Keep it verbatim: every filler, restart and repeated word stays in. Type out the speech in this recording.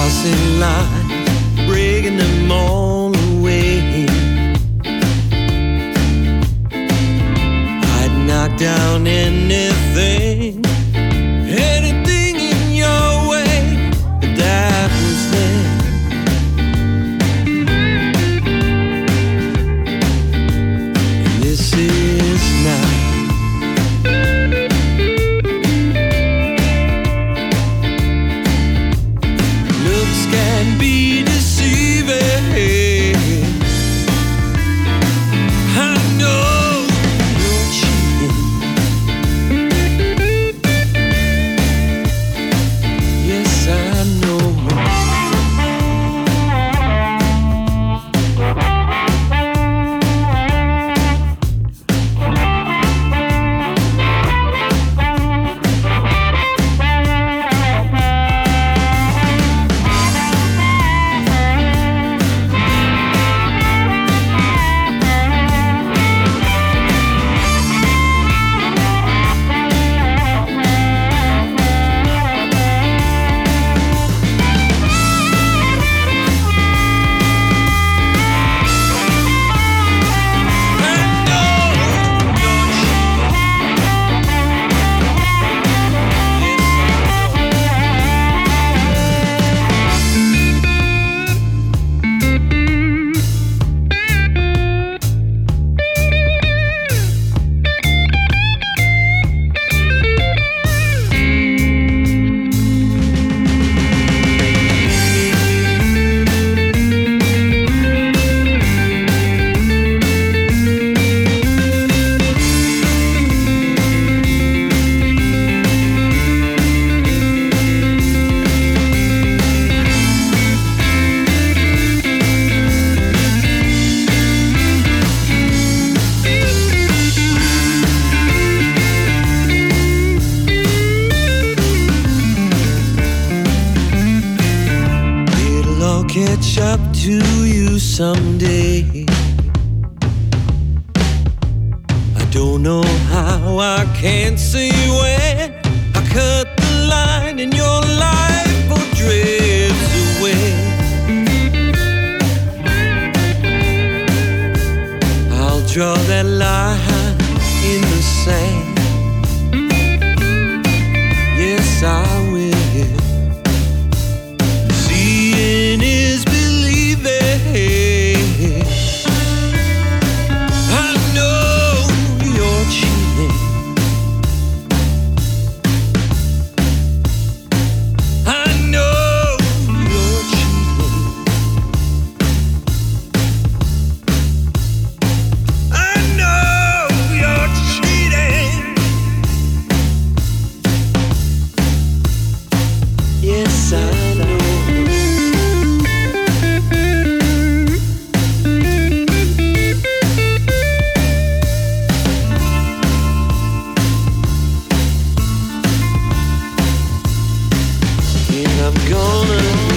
crossing lines, breaking them all away. I'd knock down anything, anything in your way, that was then. And this is now. Looks can be deceiving. I know you're cheating. Yes, I know. Catch up to you someday. I don't know how, I can't see when. I cut the line and your life will drift away. I'll draw that line in the sand. Yes, I will. Yes, I know. And I'm gonna